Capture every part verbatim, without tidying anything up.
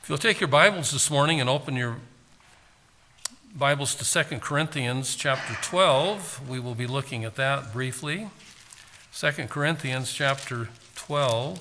If you'll take your Bibles this morning and open your Bibles to Second Corinthians chapter twelve, we will be looking at that briefly. Second Corinthians chapter twelve.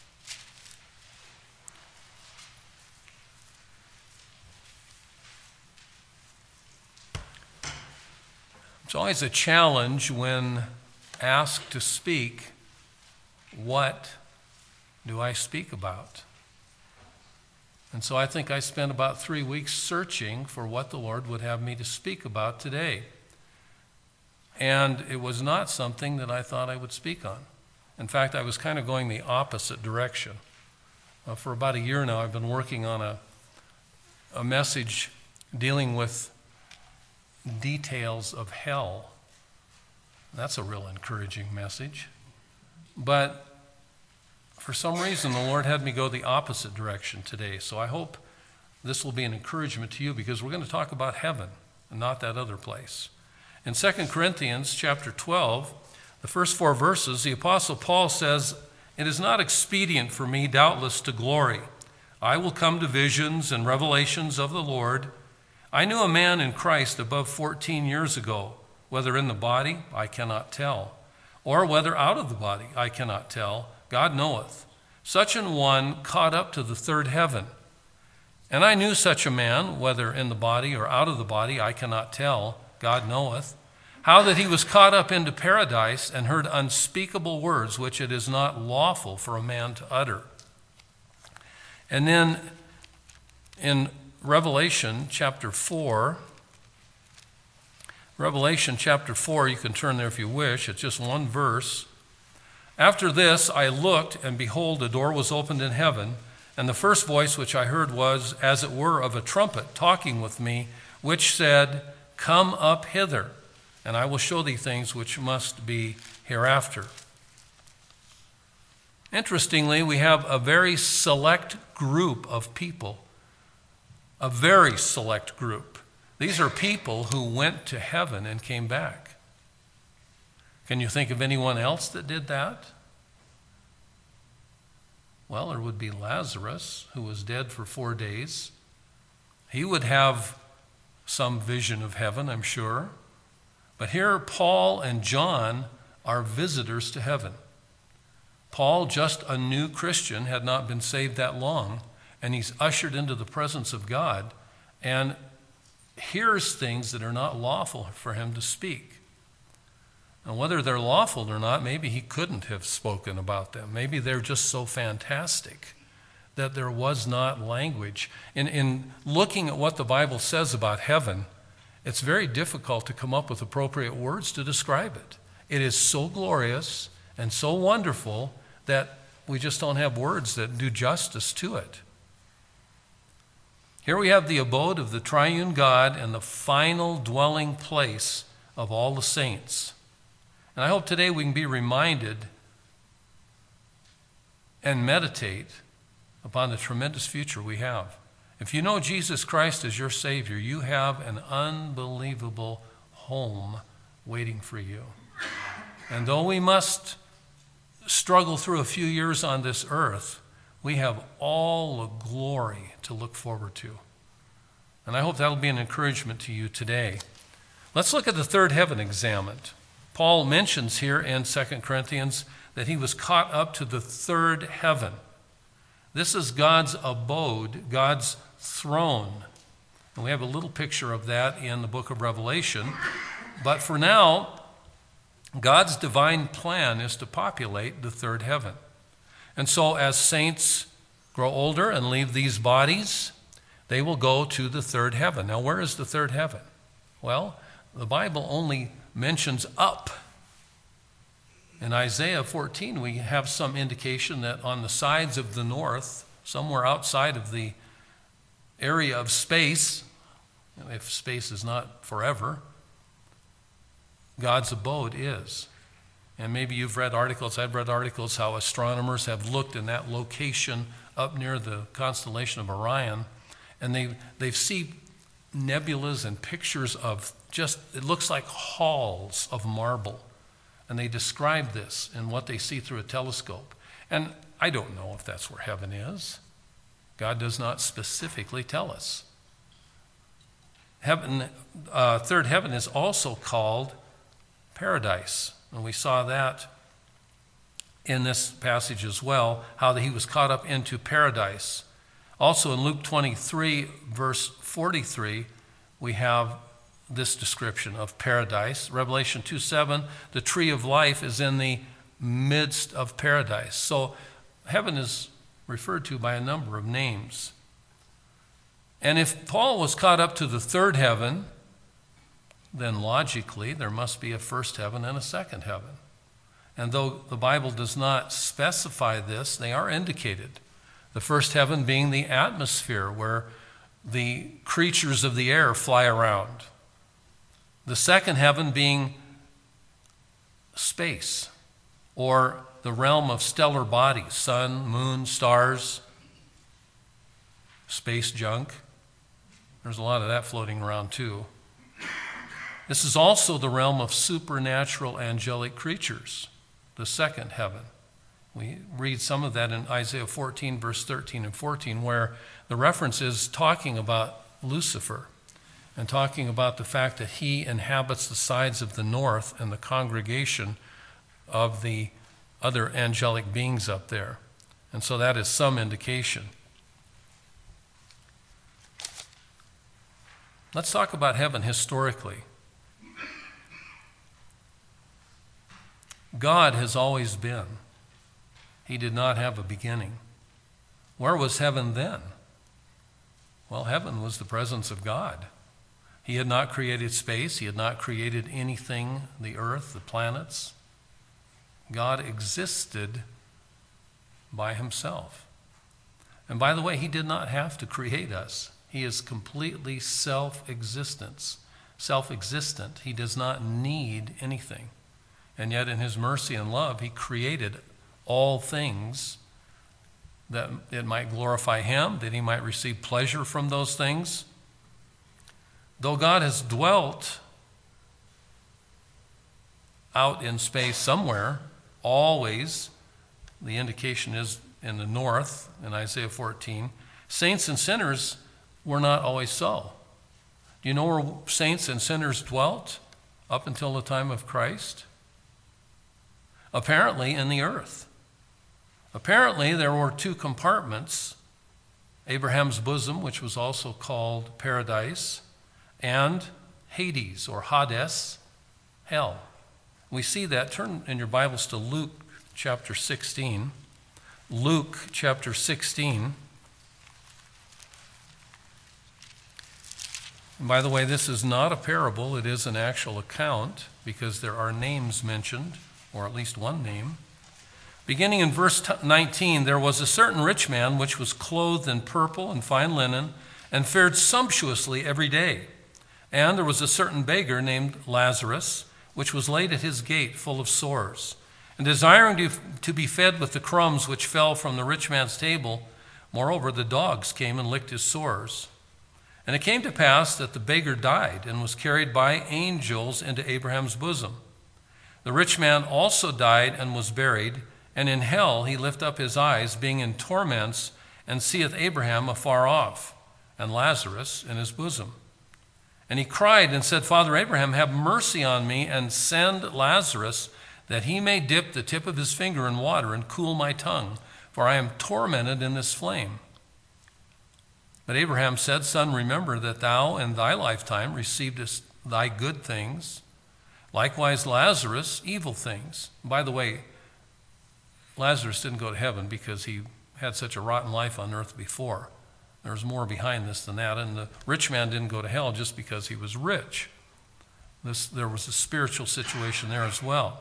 It's always a challenge when asked to speak, what do I speak about? And so I think I spent about three weeks searching for what the Lord would have me to speak about today. And it was not something that I thought I would speak on. In fact, I was kind of going the opposite direction. Uh, for about a year now, I've been working on a, a message dealing with details of hell. That's a real encouraging message. But for some reason, the Lord had me go the opposite direction today. So I hope this will be an encouragement to you, because we're going to talk about heaven and not that other place. In Second Corinthians chapter twelve, the first four verses, the Apostle Paul says, "It is not expedient for me, doubtless, to glory. I will come to visions and revelations of the Lord. I knew a man in Christ above fourteen years ago, whether in the body, I cannot tell, or whether out of the body, I cannot tell. God knoweth. Such an one caught up to the third heaven. And I knew such a man, whether in the body or out of the body, I cannot tell. God knoweth. How that he was caught up into paradise and heard unspeakable words, which it is not lawful for a man to utter." And then in Revelation chapter four, Revelation chapter four, you can turn there if you wish. It's just one verse. "After this I looked, and behold, a door was opened in heaven, and the first voice which I heard was, as it were, of a trumpet talking with me, which said, Come up hither, and I will show thee things which must be hereafter." Interestingly, we have a very select group of people, a very select group. These are people who went to heaven and came back. Can you think of anyone else that did that? Well, there would be Lazarus, who was dead for four days. He would have some vision of heaven, I'm sure. But here, Paul and John are visitors to heaven. Paul, just a new Christian, had not been saved that long, and he's ushered into the presence of God and hears things that are not lawful for him to speak. And whether they're lawful or not, maybe he couldn't have spoken about them. Maybe they're just so fantastic that there was not language. In, in looking at what the Bible says about heaven, it's very difficult to come up with appropriate words to describe it. It is so glorious and so wonderful that we just don't have words that do justice to it. Here we have the abode of the triune God and the final dwelling place of all the saints. And I hope today we can be reminded and meditate upon the tremendous future we have. If you know Jesus Christ as your Savior, you have an unbelievable home waiting for you. And though we must struggle through a few years on this earth, we have all the glory to look forward to. And I hope that'll be an encouragement to you today. Let's look at the third heaven examined. Paul mentions here in Second Corinthians that he was caught up to the third heaven. This is God's abode, God's throne. And we have a little picture of that in the book of Revelation. But for now, God's divine plan is to populate the third heaven. And so as saints grow older and leave these bodies, they will go to the third heaven. Now, where is the third heaven? Well, the Bible only mentions up. In Isaiah fourteen, we have some indication that on the sides of the north, somewhere outside of the area of space, if space is not forever, God's abode is. And maybe you've read articles, I've read articles how astronomers have looked in that location up near the constellation of Orion, and they they see nebulas and pictures of just, it looks like halls of marble. And they describe this in what they see through a telescope. And I don't know if that's where heaven is. God does not specifically tell us. Heaven, uh, third heaven is also called paradise. And we saw that in this passage as well, how that he was caught up into paradise. Also in Luke twenty-three, verse forty-three, we have this description of paradise. Revelation two seven, the tree of life is in the midst of paradise. So heaven is referred to by a number of names. And if Paul was caught up to the third heaven, then logically there must be a first heaven and a second heaven. And though the Bible does not specify this, they are indicated. The first heaven being the atmosphere where the creatures of the air fly around. The second heaven being space, or the realm of stellar bodies, sun, moon, stars, space junk. There's a lot of that floating around too. This is also the realm of supernatural angelic creatures, the second heaven. We read some of that in Isaiah fourteen, verse thirteen and fourteen, where the reference is talking about Lucifer and talking about the fact that he inhabits the sides of the north and the congregation of the other angelic beings up there. And so that is some indication. Let's talk about heaven historically. God has always been. He did not have a beginning. Where was heaven then? Well, heaven was the presence of God. He had not created space. He had not created anything, the earth, the planets. God existed by himself. And by the way, he did not have to create us. He is completely self-existent. Self-existent. He does not need anything. And yet in his mercy and love, he created all things that it might glorify him, that he might receive pleasure from those things. Though God has dwelt out in space somewhere, always, the indication is in the north, in Isaiah fourteen, saints and sinners were not always so. Do you know where saints and sinners dwelt up until the time of Christ? Apparently in the earth. Apparently there were two compartments, Abraham's bosom, which was also called paradise, and Hades, or Hades, hell. We see that. Turn in your Bibles to Luke chapter sixteen. Luke chapter sixteen. And by the way, this is not a parable. It is an actual account because there are names mentioned, or at least one name. Beginning in verse nineteen, there was a certain rich man which was clothed in purple and fine linen and fared sumptuously every day. And there was a certain beggar named Lazarus, which was laid at his gate full of sores, and desiring to, to be fed with the crumbs which fell from the rich man's table. Moreover, the dogs came and licked his sores. And it came to pass that the beggar died and was carried by angels into Abraham's bosom. The rich man also died and was buried, and in hell he lift up his eyes, being in torments, and seeth Abraham afar off, and Lazarus in his bosom. And he cried and said, Father Abraham, have mercy on me, and send Lazarus, that he may dip the tip of his finger in water and cool my tongue, for I am tormented in this flame. But Abraham said, Son, remember that thou in thy lifetime receivedest thy good things, likewise Lazarus evil things. By the way, Lazarus didn't go to heaven because he had such a rotten life on earth before. There's more behind this than that. And the rich man didn't go to hell just because he was rich. This, there was a spiritual situation there as well.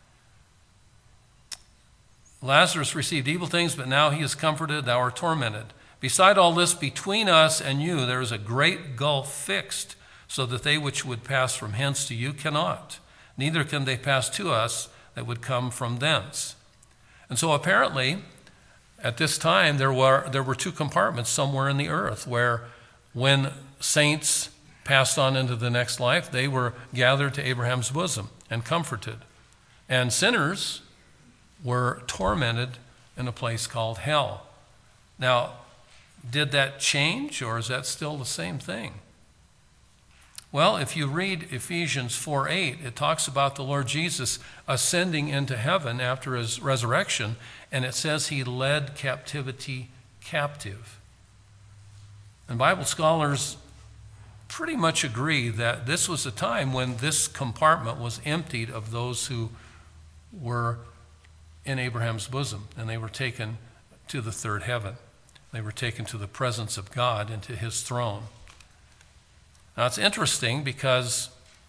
Lazarus received evil things, but now he is comforted, thou art tormented. Beside all this, between us and you, there is a great gulf fixed, so that they which would pass from hence to you cannot. Neither can they pass to us that would come from thence. And so apparently, at this time, there were, there were two compartments somewhere in the earth where when saints passed on into the next life, they were gathered to Abraham's bosom and comforted. And sinners were tormented in a place called hell. Now, did that change, or is that still the same thing? Well, if you read Ephesians four eight, it talks about the Lord Jesus ascending into heaven after his resurrection, and it says he led captivity captive. And Bible scholars pretty much agree that this was a time when this compartment was emptied of those who were in Abraham's bosom, and they were taken to the third heaven. They were taken to the presence of God, into his throne. Now, it's interesting because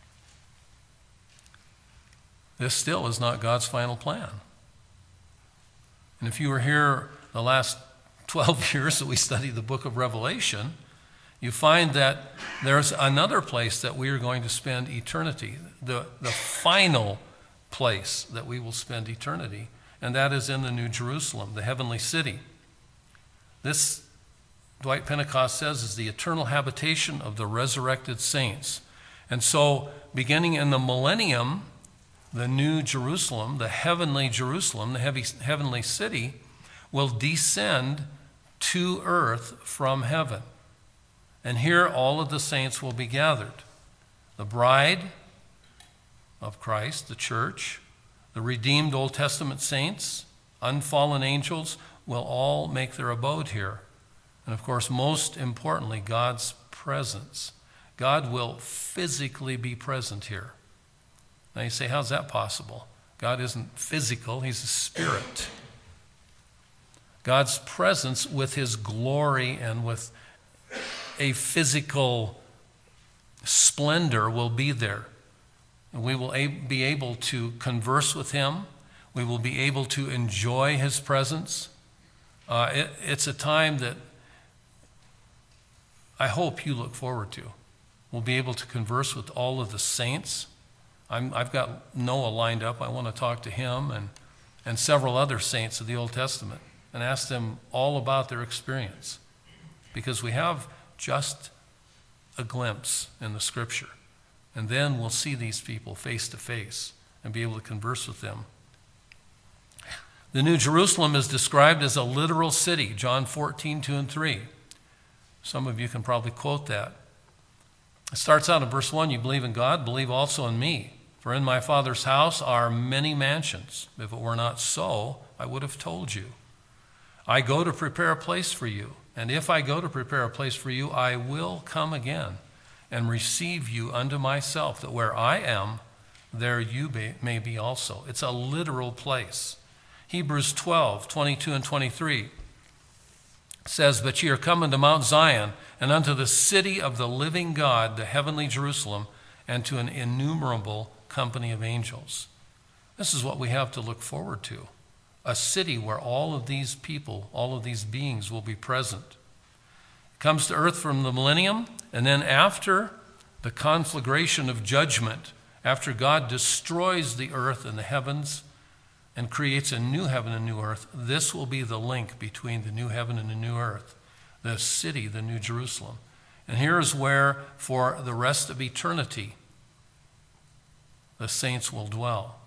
this still is not God's final plan. And if you were here the last twelve years that we studied the book of Revelation, you find that there's another place that we are going to spend eternity, the, the final place that we will spend eternity, and that is in the New Jerusalem, the heavenly city. This, Dwight Pentecost says, is the eternal habitation of the resurrected saints. And so, beginning in the millennium, the New Jerusalem, the heavenly Jerusalem, the heavy, heavenly city, will descend to earth from heaven. And here all of the saints will be gathered. The bride of Christ, the church, the redeemed Old Testament saints, unfallen angels, will all make their abode here. And of course, most importantly, God's presence. God will physically be present here. Now you say, how's that possible? God isn't physical, he's a spirit. God's presence with his glory and with a physical splendor will be there. And we will be able to converse with him. We will be able to enjoy his presence. Uh, it, it's a time that I hope you look forward to. We'll be able to converse with all of the saints. I'm, I've got Noah lined up. I want to talk to him and, and several other saints of the Old Testament and ask them all about their experience, because we have just a glimpse in the Scripture. And then we'll see these people face to face and be able to converse with them. The New Jerusalem is described as a literal city, John fourteen, two and three. Some of you can probably quote that. It starts out in verse one, you believe in God, believe also in me. For in my Father's house are many mansions. If it were not so, I would have told you. I go to prepare a place for you. And if I go to prepare a place for you, I will come again and receive you unto myself, that where I am, there you may be also. It's a literal place. Hebrews twelve, twenty-two and twenty-three says, but ye are come unto Mount Zion, and unto the city of the living God, the heavenly Jerusalem, and to an innumerable company of angels. This is what we have to look forward to. A city where all of these people, all of these beings will be present. It comes to earth from the millennium, and then after the conflagration of judgment, after God destroys the earth and the heavens and creates a new heaven and new earth, this will be the link between the new heaven and the new earth, the city, the New Jerusalem. And here's where, for the rest of eternity, the saints will dwell.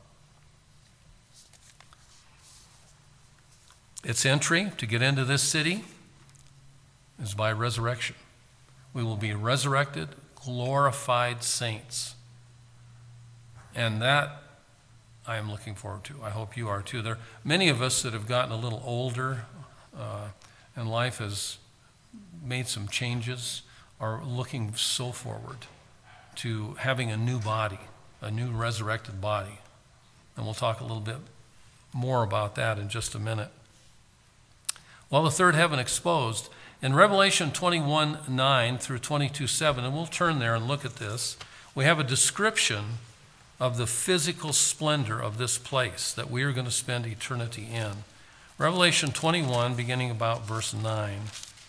Its entry to get into this city is by resurrection. We will be resurrected, glorified saints. And that I am looking forward to. I hope you are too. There are many of us that have gotten a little older uh, and life has made some changes, are looking so forward to having a new body, a new resurrected body. And we'll talk a little bit more about that in just a minute. Well, the third heaven exposed. In Revelation twenty-one, nine through twenty-two, seven, and we'll turn there and look at this, we have a description of the physical splendor of this place that we are going to spend eternity in. Revelation twenty-one, beginning about verse nine.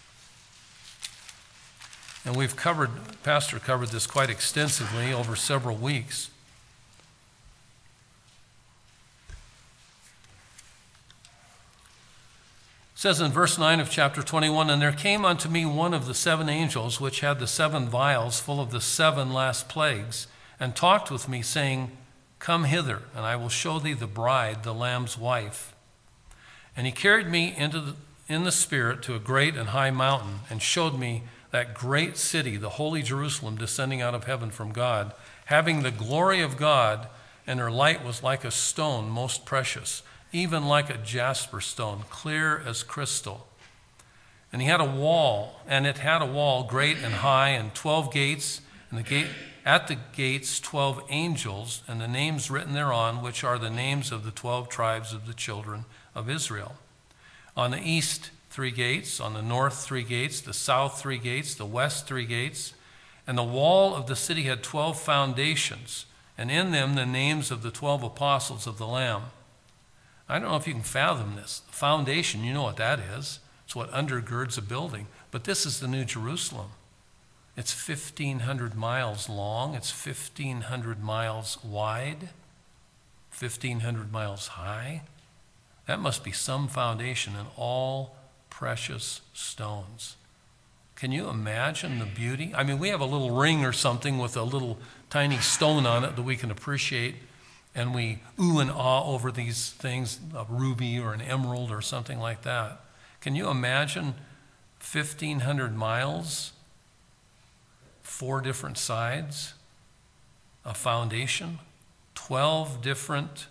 And we've covered, Pastor covered this quite extensively over several weeks. It says in verse nine of chapter twenty-one, and there came unto me one of the seven angels, which had the seven vials full of the seven last plagues, and talked with me, saying, come hither, and I will show thee the bride, the Lamb's wife. And he carried me into the, in the Spirit to a great and high mountain and showed me that great city, the holy Jerusalem, descending out of heaven from God, having the glory of God, and her light was like a stone most precious, even like a jasper stone, clear as crystal. And he had a wall, and it had a wall great and high, and twelve gates, and the gate at the gates twelve angels, and the names written thereon, which are the names of the twelve tribes of the children of Israel. On the east, three gates, on the north, three gates, the south, three gates, the west, three gates. And the wall of the city had twelve foundations, and in them the names of the twelve apostles of the Lamb. I don't know if you can fathom this. The foundation, you know what that is. It's what undergirds a building. But this is the New Jerusalem. It's fifteen hundred miles long. It's fifteen hundred miles wide. fifteen hundred miles high. That must be some foundation in all precious stones. Can you imagine the beauty? I mean, we have a little ring or something with a little tiny stone on it that we can appreciate, and we ooh and ah over these things, a ruby or an emerald or something like that. Can you imagine fifteen hundred miles, four different sides, a foundation, twelve different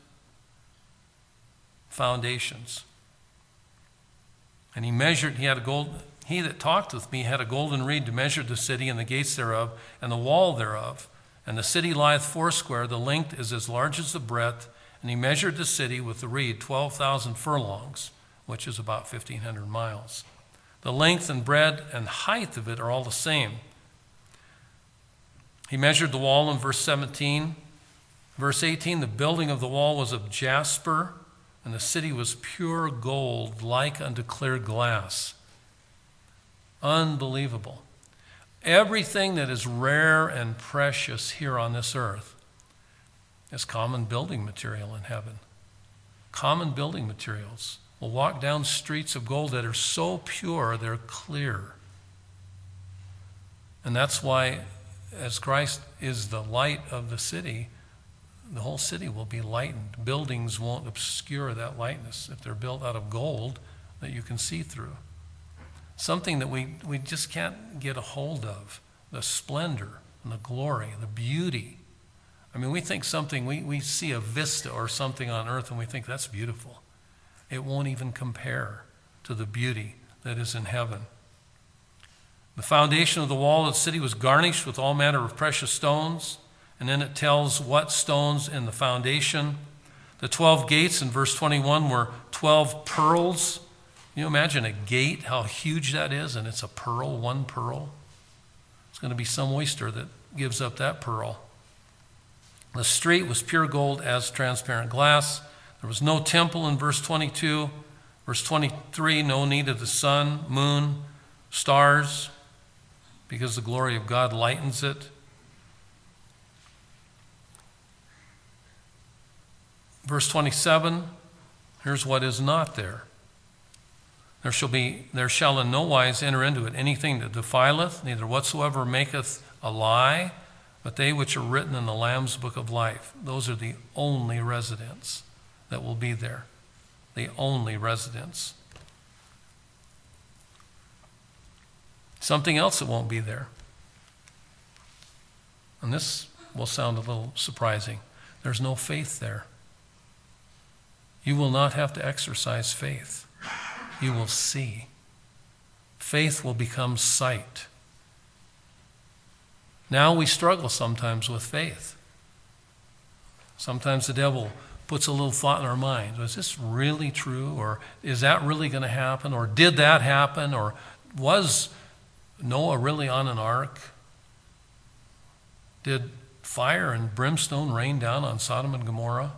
foundations? And he measured, he had a gold, he that talked with me had a golden reed to measure the city and the gates thereof and the wall thereof. And the city lieth foursquare, the length is as large as the breadth. And he measured the city with the reed twelve thousand furlongs, which is about fifteen hundred miles. The length and breadth and height of it are all the same. He measured the wall in verse seventeen. Verse eighteen, the building of the wall was of jasper, and the city was pure gold, like unto clear glass. Unbelievable. Everything that is rare and precious here on this earth is common building material in heaven. Common building materials. We'll walk down streets of gold that are so pure, they're clear. And that's why, as Christ is the light of the city, the whole city will be lightened. Buildings won't obscure that lightness if they're built out of gold that you can see through. Something that we, we just can't get a hold of. The splendor and the glory, the beauty. I mean, we think something, we, we see a vista or something on earth and we think that's beautiful. It won't even compare to the beauty that is in heaven. The foundation of the wall of the city was garnished with all manner of precious stones. And then it tells what stones in the foundation. The twelve gates in verse twenty-one were twelve pearls. Can you imagine a gate, how huge that is, and it's a pearl, one pearl? It's going to be some oyster that gives up that pearl. The street was pure gold as transparent glass. There was no temple in verse twenty-two. Verse twenty-three, no need of the sun, moon, stars, because the glory of God lightens it. Verse twenty-seven, here's what is not there. There shall be, there shall in no wise enter into it anything that defileth, neither whatsoever maketh a lie, but they which are written in the Lamb's book of life. Those are the only residents that will be there. The only residents. Something else that won't be there. And this will sound a little surprising. There's no faith there. You will not have to exercise faith. You will see. Faith will become sight. Now we struggle sometimes with faith. Sometimes the devil puts a little thought in our mind. Is this really true? Or is that really going to happen? Or did that happen? Or was Noah really on an ark? Did fire and brimstone rain down on Sodom and Gomorrah?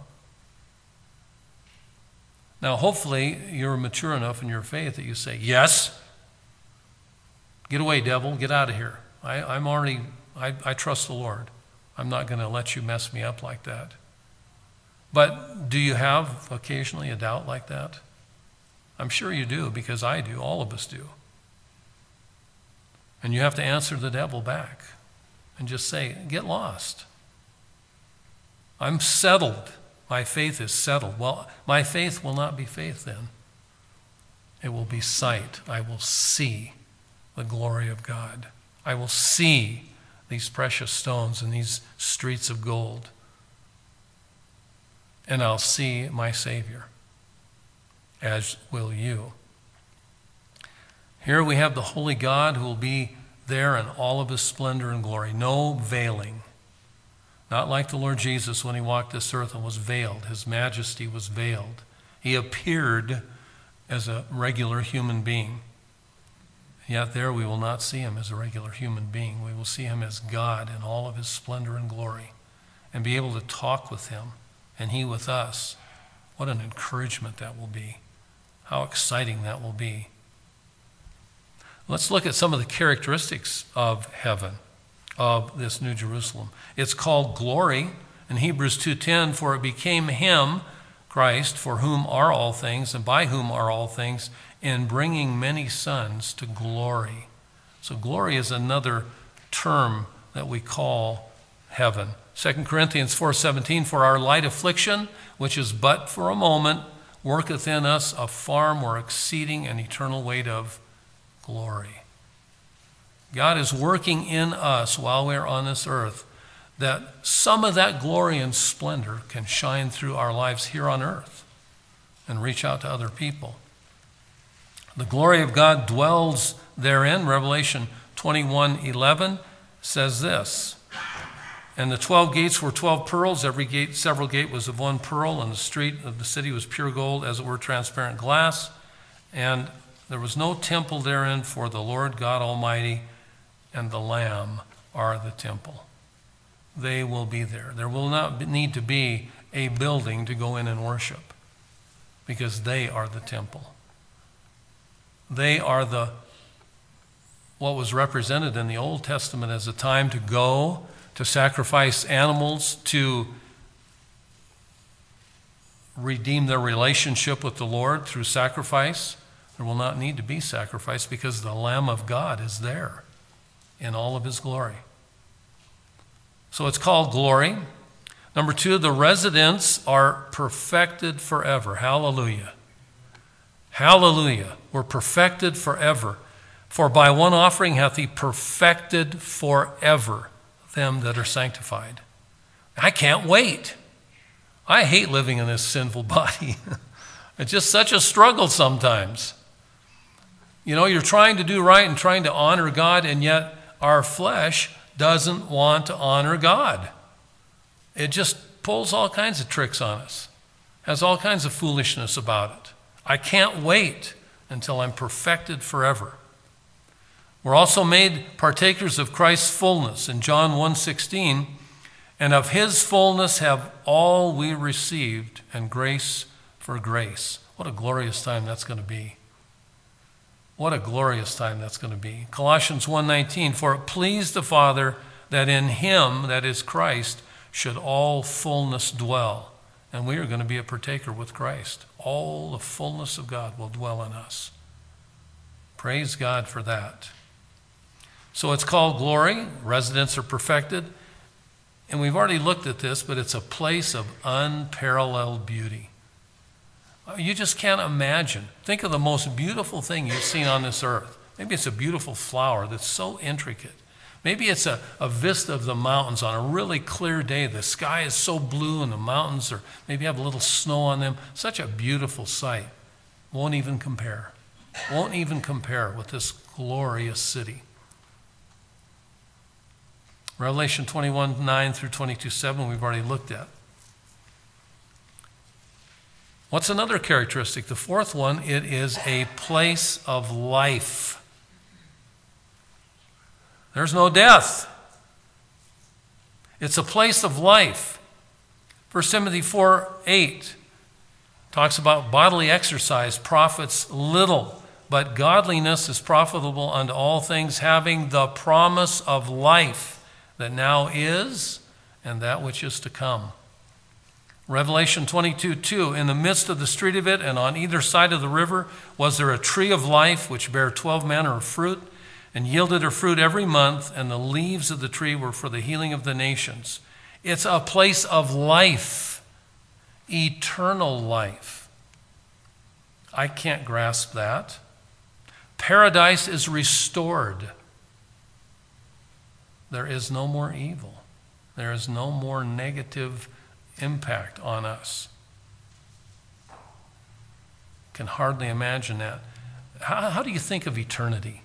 Now, hopefully, you're mature enough in your faith that you say, yes, get away, devil, get out of here. I, I'm already, I, I trust the Lord. I'm not going to let you mess me up like that. But do you have occasionally a doubt like that? I'm sure you do, because I do. All of us do. And you have to answer the devil back and just say, get lost. I'm settled. My faith is settled. Well, my faith will not be faith then. It will be sight. I will see the glory of God. I will see these precious stones and these streets of gold. And I'll see my Savior, as will you. Here we have the holy God who will be there in all of his splendor and glory. No veiling. Not like the Lord Jesus when he walked this earth and was veiled. His majesty was veiled. He appeared as a regular human being. Yet there we will not see him as a regular human being. We will see him as God in all of his splendor and glory and be able to talk with him and he with us. What an encouragement that will be. How exciting that will be. Let's look at some of the characteristics of heaven, of this New Jerusalem. It's called glory in Hebrews two ten, for it became him, Christ, for whom are all things and by whom are all things, in bringing many sons to glory. So glory is another term that we call heaven. Second Corinthians four seventeen, for our light affliction, which is but for a moment, worketh in us a far more exceeding and eternal weight of glory. God is working in us while we're on this earth, that some of that glory and splendor can shine through our lives here on earth and reach out to other people. The glory of God dwells therein. Revelation twenty-one eleven says this, and the twelve gates were twelve pearls. Every gate, several gate was of one pearl, and the street of the city was pure gold, as it were transparent glass. And there was no temple therein, for the Lord God Almighty and the Lamb are the temple. They will be there. There will not need to be a building to go in and worship, because they are the temple. They are the what was represented in the Old Testament as a time to go, to sacrifice animals, to redeem their relationship with the Lord through sacrifice. There will not need to be sacrifice because the Lamb of God is there in all of his glory. So it's called glory. Number two, the residents are perfected forever. Hallelujah. Hallelujah. We're perfected forever. For by one offering hath he perfected forever them that are sanctified. I can't wait. I hate living in this sinful body. It's just such a struggle sometimes. You know, you're trying to do right and trying to honor God, and yet our flesh doesn't want to honor God. It just pulls all kinds of tricks on us, has all kinds of foolishness about it. I can't wait until I'm perfected forever. We're also made partakers of Christ's fullness in John one sixteen, and of his fullness have all we received, and grace for grace. What a glorious time that's going to be. What a glorious time that's going to be. Colossians one nineteen, for it pleased the Father that in him, that is Christ, should all fullness dwell. And we are going to be a partaker with Christ. All the fullness of God will dwell in us. Praise God for that. So it's called glory. Residents are perfected. And we've already looked at this, but it's a place of unparalleled beauty. You just can't imagine. Think of the most beautiful thing you've seen on this earth. Maybe it's a beautiful flower that's so intricate. Maybe it's a, a vista of the mountains on a really clear day. The sky is so blue and the mountains are maybe have a little snow on them. Such a beautiful sight. Won't even compare. Won't even compare with this glorious city. Revelation twenty-one nine through twenty-two seven we've already looked at. What's another characteristic? The fourth one, it is a place of life. There's no death. It's a place of life. First Timothy four eight talks about bodily exercise profits little, but godliness is profitable unto all things, having the promise of life that now is and that which is to come. Revelation twenty-two two, in the midst of the street of it and on either side of the river was there a tree of life which bare twelve manner of fruit and yielded her fruit every month, and the leaves of the tree were for the healing of the nations. It's a place of life, eternal life. I can't grasp that. Paradise is restored. There is no more evil. There is no more negative impact on us. Can hardly imagine that. How, how do you think of eternity?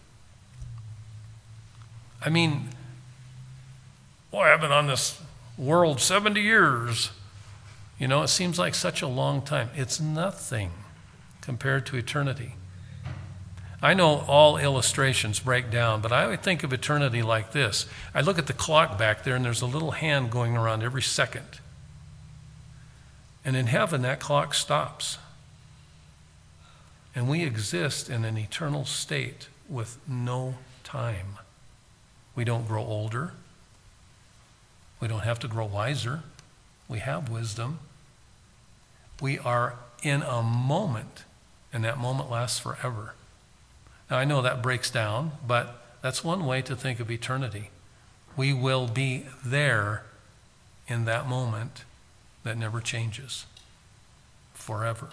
I mean, boy, I've been on this world seventy years. You know, it seems like such a long time. It's nothing compared to eternity. I know all illustrations break down, but I would think of eternity like this. I look at the clock back there, and there's a little hand going around every second. And in heaven, that clock stops. And we exist in an eternal state with no time. We don't grow older. We don't have to grow wiser. We have wisdom. We are in a moment, and that moment lasts forever. Now, I know that breaks down, but that's one way to think of eternity. We will be there in that moment that never changes, forever.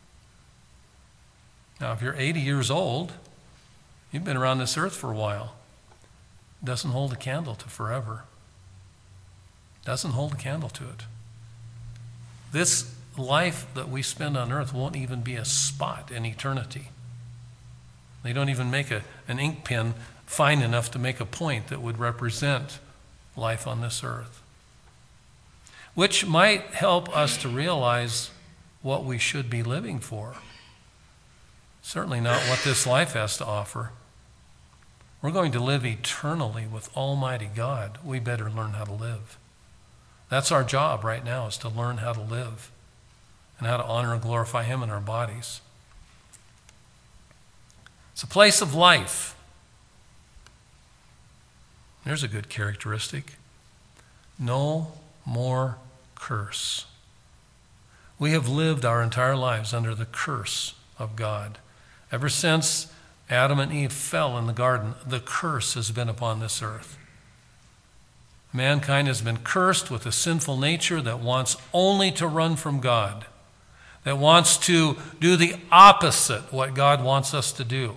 Now, if you're eighty years old, you've been around this earth for a while. It doesn't hold a candle to forever. It doesn't hold a candle to it. This life that we spend on earth won't even be a spot in eternity. They don't even make a, an ink pen fine enough to make a point that would represent life on this earth. Which might help us to realize what we should be living for. Certainly not what this life has to offer. We're going to live eternally with Almighty God. We better learn how to live. That's our job right now, is to learn how to live and how to honor and glorify Him in our bodies. It's a place of life. There's a good characteristic. No more curse. We have lived our entire lives under the curse of God. Ever since Adam and Eve fell in the garden, the curse has been upon this earth. Mankind has been cursed with a sinful nature that wants only to run from God, that wants to do the opposite what God wants us to do,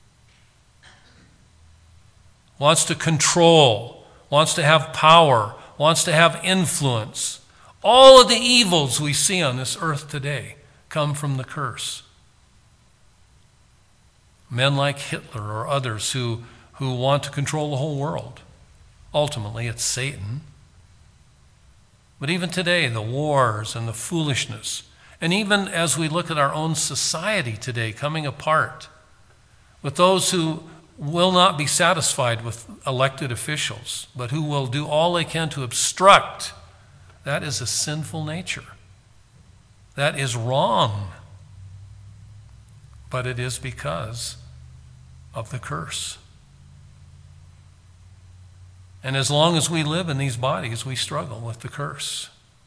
wants to control, wants to have power, wants to have influence. All of the evils we see on this earth today come from the curse. Men like Hitler or others who, who want to control the whole world. Ultimately, it's Satan. But even today, the wars and the foolishness, and even as we look at our own society today coming apart, with those who will not be satisfied with elected officials, but who will do all they can to obstruct, that is a sinful nature. That is wrong. But it is because of the curse. And as long as we live in these bodies, we struggle with the curse.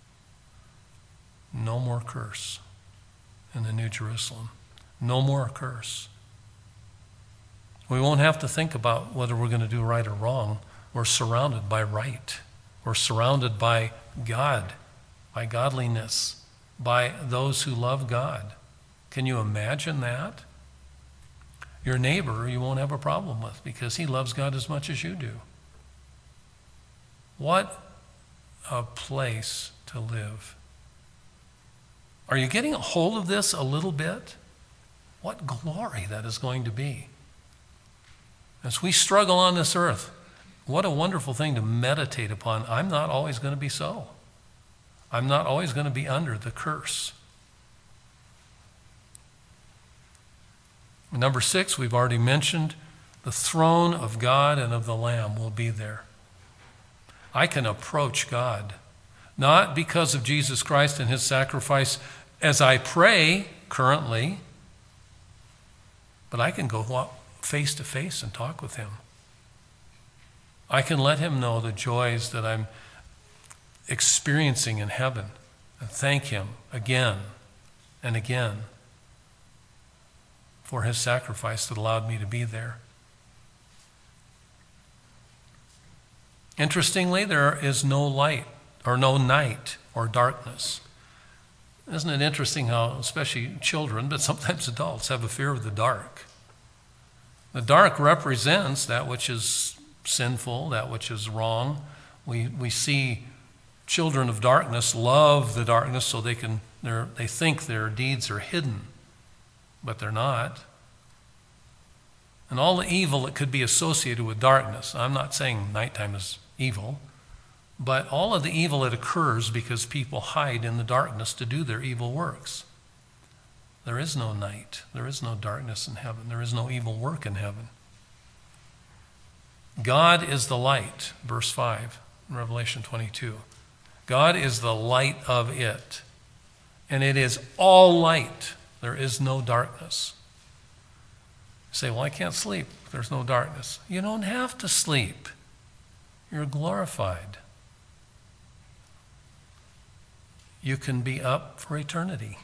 No more curse in the New Jerusalem. No more curse. We won't have to think about whether we're going to do right or wrong. We're surrounded by right. We're surrounded by God, by godliness, by those who love God. Can you imagine that? Your neighbor you won't have a problem with because he loves God as much as you do. What a place to live. Are you getting a hold of this a little bit? What glory that is going to be. As we struggle on this earth, what a wonderful thing to meditate upon. I'm not always going to be so. I'm not always going to be under the curse. Number six, we've already mentioned, the throne of God and of the Lamb will be there. I can approach God, not because of Jesus Christ and his sacrifice as I pray currently, but I can go face to face and talk with him. I can let him know the joys that I'm experiencing in heaven and thank him again and again for his sacrifice that allowed me to be there. Interestingly, there is no light or no night or darkness. Isn't it interesting how, especially children, but sometimes adults, have a fear of the dark? The dark represents that which is sinful, that which is wrong. We we see children of darkness love the darkness so they can they think their deeds are hidden, but they're not. And all the evil that could be associated with darkness. I'm not saying nighttime is evil, but all of the evil that occurs because people hide in the darkness to do their evil works. There is no night. There is no darkness in heaven. There is no evil work in heaven. God is the light, verse five in Revelation twenty-two. God is the light of it, and it is all light. There is no darkness. You say, well, I can't sleep. There's no darkness. You don't have to sleep. You're glorified. You can be up for eternity.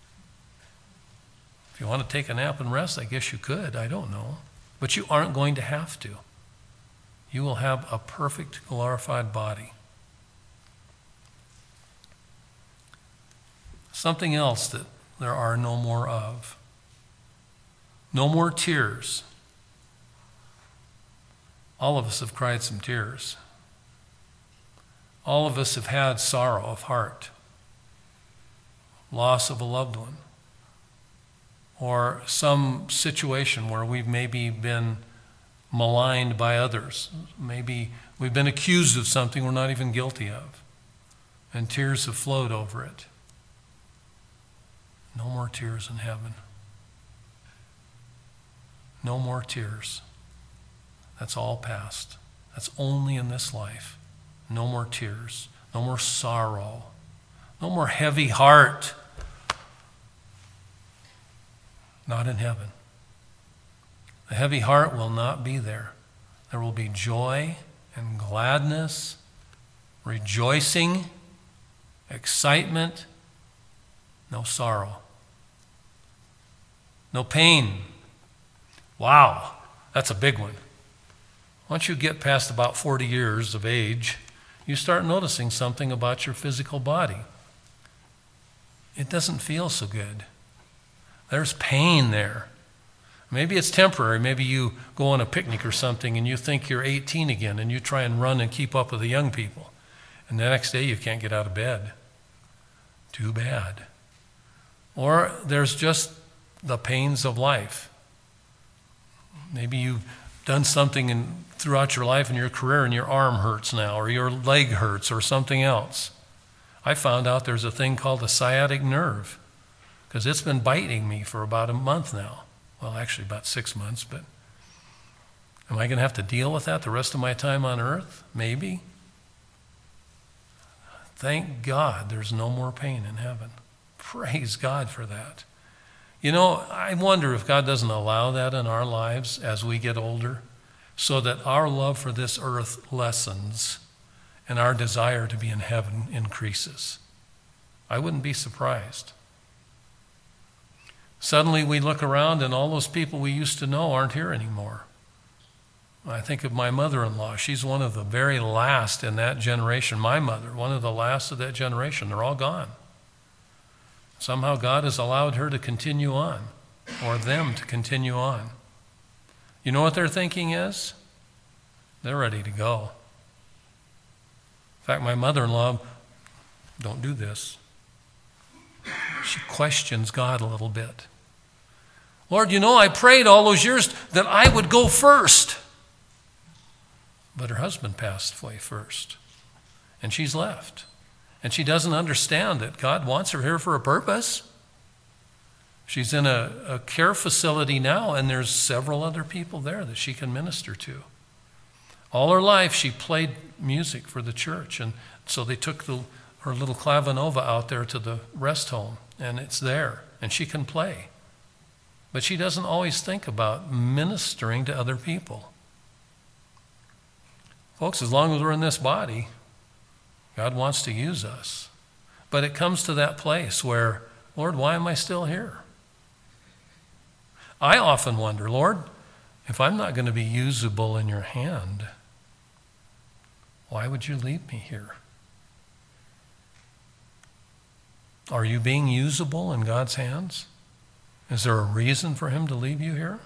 If you want to take a nap and rest, I guess you could. I don't know. But you aren't going to have to. You will have a perfect, glorified body. Something else that there are no more of. No more tears. All of us have cried some tears. All of us have had sorrow of heart, loss of a loved one, or some situation where we've maybe been maligned by others. Maybe we've been accused of something we're not even guilty of, and tears have flowed over it. No more tears in heaven. No more tears. That's all past. That's only in this life. No more tears. No more sorrow. No more heavy heart. Not in heaven. The heavy heart will not be there. There will be joy and gladness, rejoicing, excitement, no sorrow, no pain. Wow, that's a big one. Once you get past about forty years of age, you start noticing something about your physical body. It doesn't feel so good. There's pain there. Maybe it's temporary. Maybe you go on a picnic or something and you think you're eighteen again and you try and run and keep up with the young people. And the next day you can't get out of bed. Too bad. Or there's just the pains of life. Maybe you've done something in, throughout your life and your career and your arm hurts now, or your leg hurts, or something else. I found out there's a thing called the sciatic nerve, because it's been biting me for about a month now. Well, actually about six months, but am I going to have to deal with that the rest of my time on earth? Maybe. Thank God there's no more pain in heaven. Praise God for that. You know, I wonder if God doesn't allow that in our lives as we get older, so that our love for this earth lessens and our desire to be in heaven increases. I wouldn't be surprised. Suddenly we look around and all those people we used to know aren't here anymore. I think of my mother-in-law. She's one of the very last in that generation. My mother, one of the last of that generation. They're all gone. Somehow God has allowed her to continue on, or them to continue on. You know what their thinking is? They're ready to go. In fact, my mother-in-law, don't do this. She questions God a little bit. Lord, you know, I prayed all those years that I would go first. But her husband passed away first. And she's left. And she doesn't understand that God wants her here for a purpose. She's in a, a care facility now, and there's several other people there that she can minister to. All her life, she played music for the church. And so they took the, her little clavinova out there to the rest home, and it's there, and she can play. But she doesn't always think about ministering to other people. Folks, as long as we're in this body, God wants to use us. But it comes to that place where, Lord, why am I still here? I often wonder, Lord, if I'm not going to be usable in your hand, why would you leave me here? Are you being usable in God's hands? Is there a reason for him to leave you here?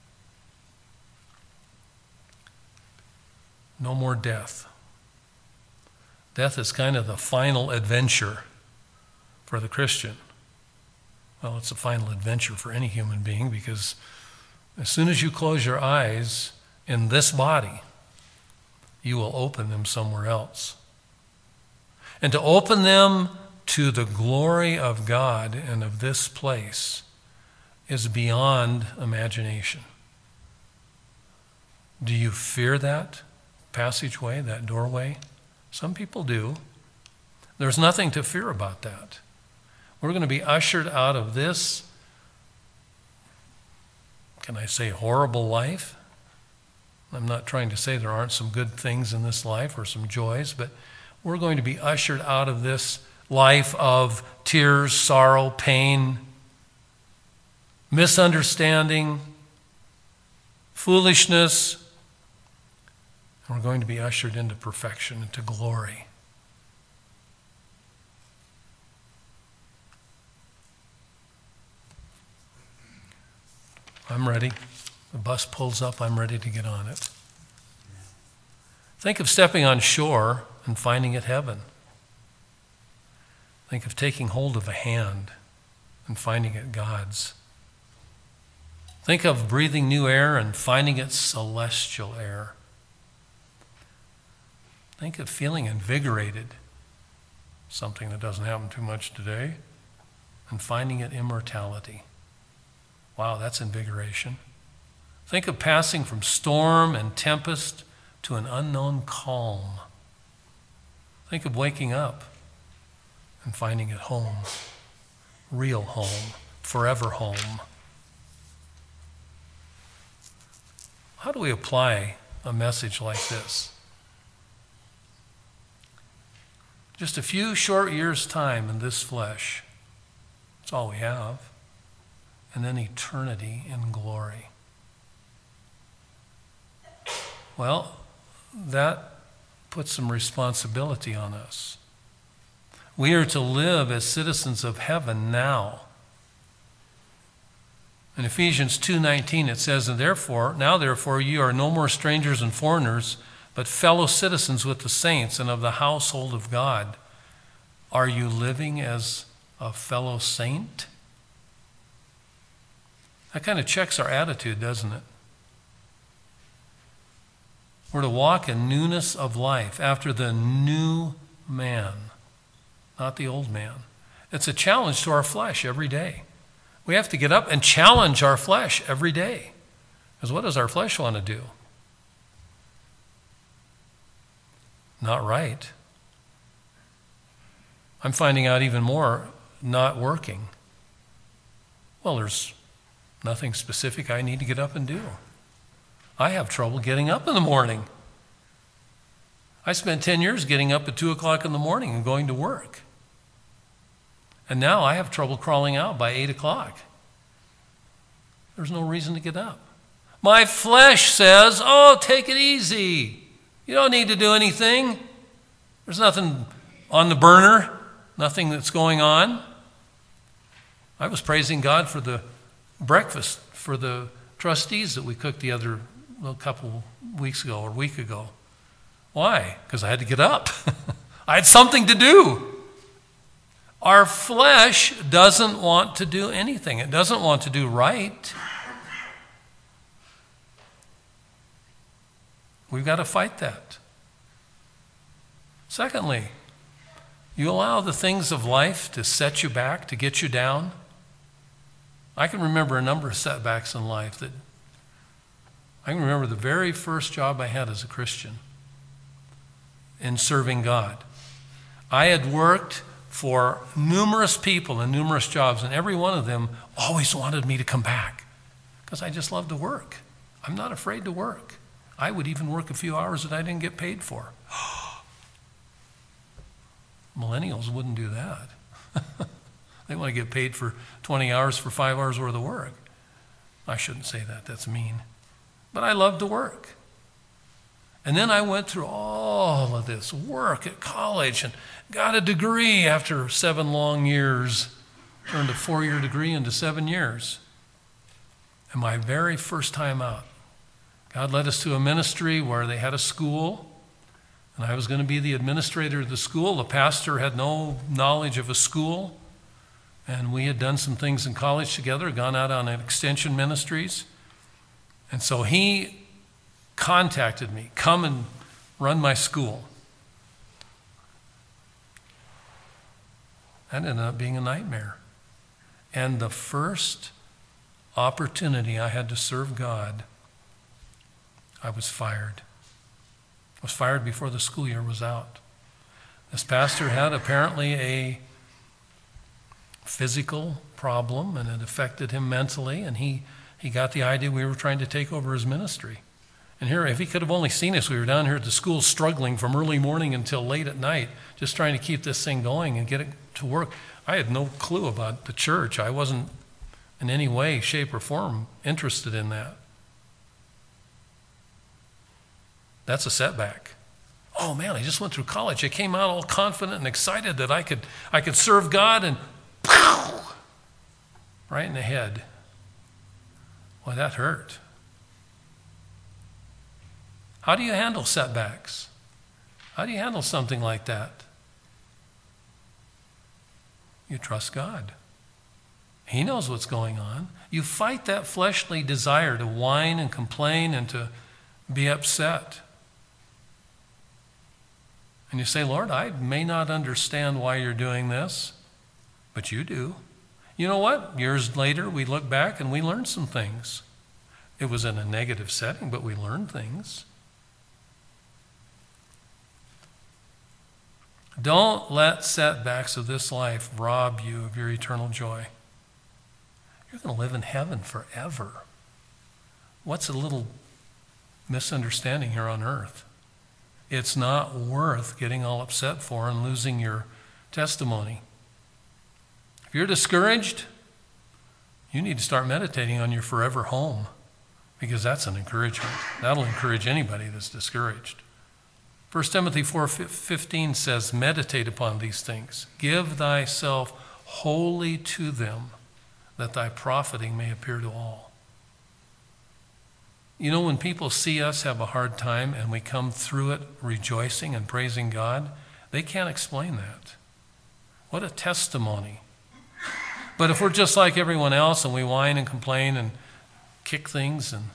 No more death. Death is kind of the final adventure for the Christian. Well, it's a final adventure for any human being, because as soon as you close your eyes in this body, you will open them somewhere else. And to open them to the glory of God and of this place is beyond imagination. Do you fear that passageway, that doorway? Some people do. There's nothing to fear about that. We're going to be ushered out of this, can I say, horrible life? I'm not trying to say there aren't some good things in this life or some joys, but we're going to be ushered out of this life of tears, sorrow, pain, misunderstanding, foolishness. And we're going to be ushered into perfection, into glory. I'm ready. The bus pulls up, I'm ready to get on it. Think of stepping on shore and finding it heaven. Think of taking hold of a hand and finding it God's. Think of breathing new air and finding it celestial air. Think of feeling invigorated, something that doesn't happen too much today, and finding it immortality. Wow, that's invigoration. Think of passing from storm and tempest to an unknown calm. Think of waking up and finding it home, real home, forever home. How do we apply a message like this? Just a few short years' time in this flesh. That's all we have. And then eternity in glory. Well, that puts some responsibility on us. We are to live as citizens of heaven now. In Ephesians two nineteen it says, and therefore, now therefore, you are no more strangers and foreigners, but fellow citizens with the saints and of the household of God. Are you living as a fellow saint? That kind of checks our attitude, doesn't it? We're to walk in newness of life, after the new man, not the old man. It's a challenge to our flesh every day. We have to get up and challenge our flesh every day. Because what does our flesh want to do? Not right. I'm finding out even more, not working. Well, there's nothing specific I need to get up and do. I have trouble getting up in the morning. I spent ten years getting up at two o'clock in the morning and going to work. And now I have trouble crawling out by eight o'clock. There's no reason to get up. My flesh says, oh, take it easy. You don't need to do anything. There's nothing on the burner, nothing that's going on. I was praising God for the breakfast for the trustees that we cooked the other a couple weeks ago or a week ago. Why? Because I had to get up. I had something to do. Our flesh doesn't want to do anything. It doesn't want to do right. We've got to fight that. Secondly, you allow the things of life to set you back, to get you down. I can remember a number of setbacks in life that I can remember the very first job I had as a Christian in serving God. I had worked for numerous people in numerous jobs, and every one of them always wanted me to come back because I just love to work. I'm not afraid to work. I would even work a few hours that I didn't get paid for. Millennials wouldn't do that. They want to get paid for twenty hours for five hours worth of work. I shouldn't say that. That's mean. But I love to work. And then I went through all all of this work at college and got a degree after seven long years, turned a four-year degree into seven years. And my very first time out, God led us to a ministry where they had a school, and I was going to be the administrator of the school. The pastor had no knowledge of a school, and we had done some things in college together, gone out on extension ministries. And so he contacted me, come and run my school. That ended up being a nightmare. And the first opportunity I had to serve God, I was fired. I was fired before the school year was out. This pastor had apparently a physical problem, and it affected him mentally, and he, he got the idea we were trying to take over his ministry. And here, if he could have only seen us, we were down here at the school struggling from early morning until late at night, just trying to keep this thing going and get it to work. I had no clue about the church. I wasn't in any way, shape, or form interested in that. That's a setback. Oh man, I just went through college. I came out all confident and excited that I could I could serve God, and pow, right in the head. Well, that hurt. How do you handle setbacks? How do you handle something like that? You trust God. He knows what's going on. You fight that fleshly desire to whine and complain and to be upset. And you say, Lord, I may not understand why you're doing this, but you do. You know what? Years later, we look back and we learned some things. It was in a negative setting, but we learned things. Don't let setbacks of this life rob you of your eternal joy. You're going to live in heaven forever. What's a little misunderstanding here on earth? It's not worth getting all upset for and losing your testimony. If you're discouraged, you need to start meditating on your forever home, because that's an encouragement. That'll encourage anybody that's discouraged. First Timothy four fifteen says, meditate upon these things. Give thyself wholly to them, that thy profiting may appear to all. You know, when people see us have a hard time and we come through it rejoicing and praising God, they can't explain that. What a testimony. But if we're just like everyone else and we whine and complain and kick things, and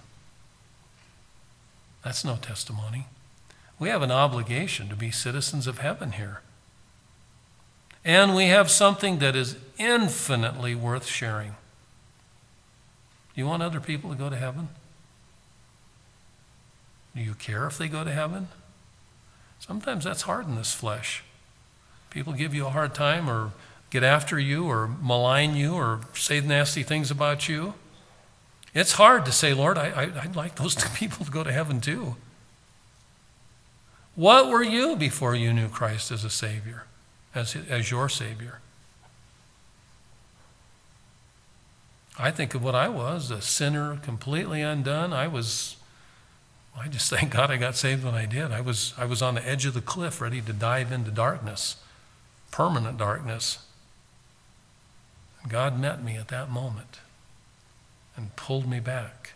that's no testimony. We have an obligation to be citizens of heaven here. And we have something that is infinitely worth sharing. Do you want other people to go to heaven? Do you care if they go to heaven? Sometimes that's hard in this flesh. People give you a hard time or get after you or malign you or say nasty things about you. It's hard to say, Lord, I, I, I'd like those two people to go to heaven too. What were you before you knew Christ as a Savior, as, as your Savior? I think of what I was, a sinner completely undone. I was, I just thank God I got saved when I did. I was, I was on the edge of the cliff ready to dive into darkness, permanent darkness. And God met me at that moment and pulled me back.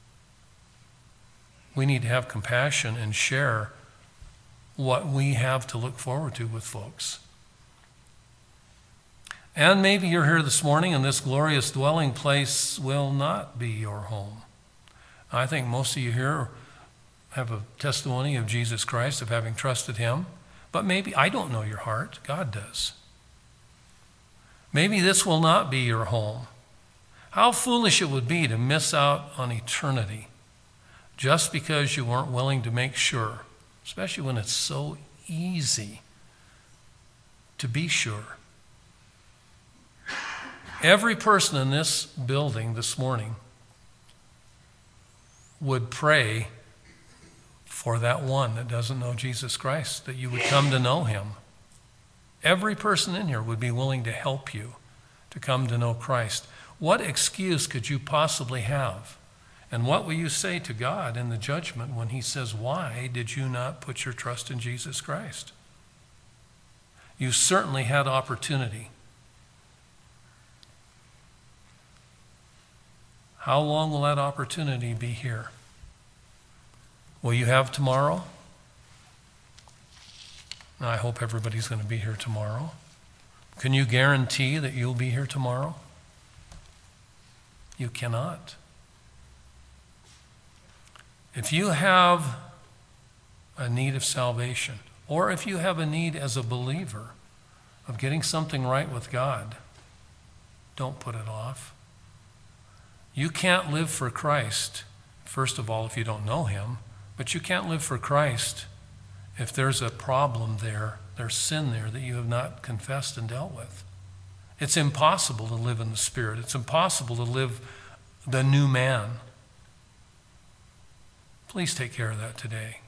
We need to have compassion and share what we have to look forward to with folks. And maybe you're here this morning and this glorious dwelling place will not be your home. I think most of you here have a testimony of Jesus Christ, of having trusted him. But maybe, I don't know your heart. God does. Maybe this will not be your home. How foolish it would be to miss out on eternity just because you weren't willing to make sure, especially when it's so easy to be sure. Every person in this building this morning would pray for that one that doesn't know Jesus Christ, that you would come to know him. Every person in here would be willing to help you to come to know Christ. What excuse could you possibly have And what will you say to God in the judgment when he says, why did you not put your trust in Jesus Christ? You certainly had opportunity. How long will that opportunity be here? Will you have tomorrow? I hope everybody's going to be here tomorrow. Can you guarantee that you'll be here tomorrow? You cannot. If you have a need of salvation, or if you have a need as a believer of getting something right with God, don't put it off. You can't live for Christ, first of all, if you don't know him, but you can't live for Christ if there's a problem there, there's sin there that you have not confessed and dealt with. It's impossible to live in the Spirit. It's impossible to live the new man. Please take care of that today.